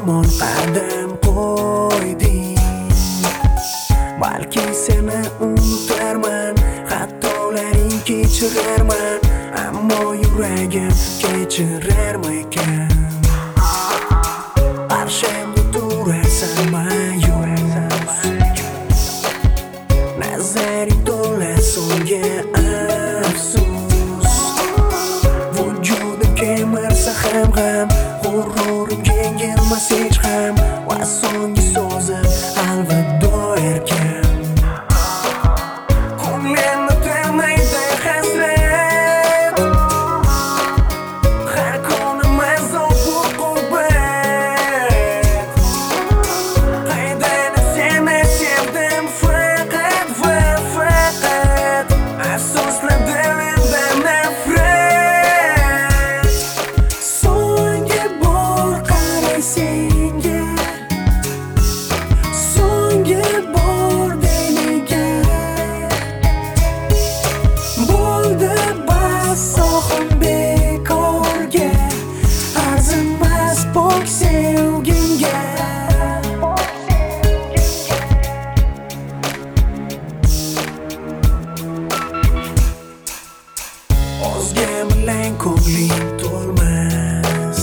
tomon qadam qo'yding. Balki seni unutarman, xatolaring kechirarman, ammo yuragim kechirarmikan? Qarshimda turarsan ma'yus, nazaring to'la so'nggi afsus. Vujudim kemirsa ham g'ururim yengilmas hech ham, va so'nggi so'zim alvido erkan. Ko'nglimni termaydi hasrat, har kunim azob bu qurbat. Qaydani seni sevdim faqat va faqat, afsuslar dilimda nafrat. So'nggi bor qaray senga, so'nggi bor deniga. Bo'ldi bas sohim bekorga, arzimas pok sevgingga. O'zga bilan ko'ngling to'lmas,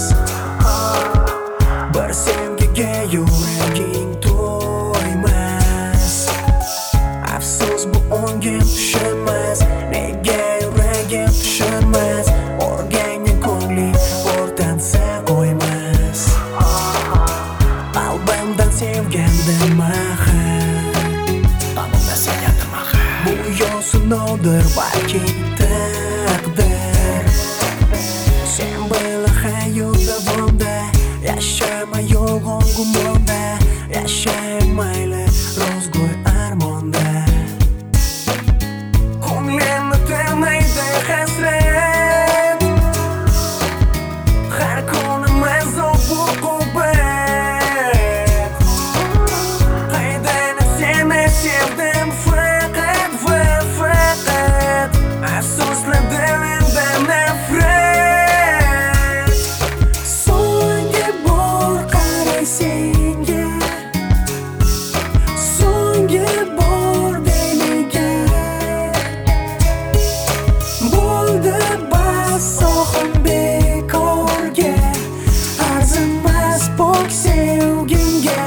bir sevgiga yuraging to'ymas. Afsus bu o'ngim tushunmas, nega yuragim tushunmas. O'rgangan ko'ngling o'rtansa qo'ymas. Qalbimdan sevgandim mahal, bu yo'si nodir balki taqdir. Sen bilan hayot davomda, yashama yolg'on gumonda, yashay mayli rozgo'y armonda. Ko'nglimni termaydi hasrat, har kunim azob bu qurbat. Qaydani seni sevdim faqat va faqat, afsuslar dilimda nafrat. So'nggi bor qaray senga, so'nggi bor deniga. Bo'ldi bas sohim bekorga, arzimas pok sevgingga.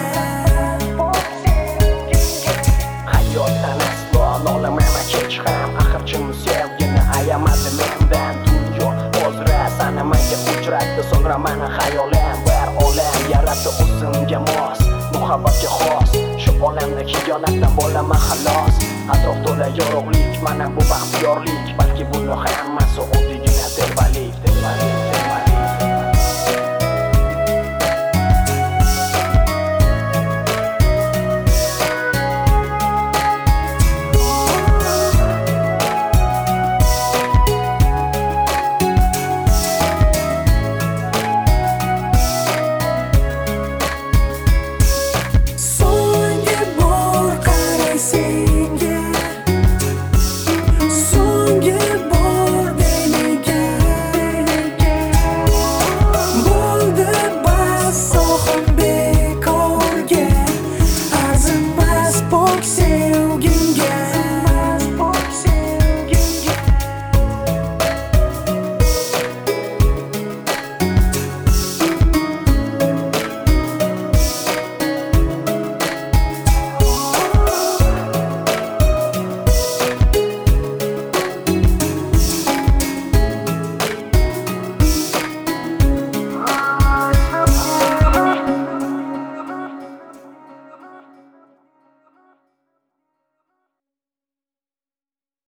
Hayotdan aslo nolamaman hech ham, axir kim sevgini ayamadi mendan. Dunyo o'zra sanamaga uchratdi, so'ngra mani xayolim bir olam yaratdi o'zimga mos, muhabbatga xos. Shu olamda xiyonatdan bo'laman xalos. Atrof to'la yorug'lik, mana bu baxtiyorlik. Balki buni hammasi oddiygina deb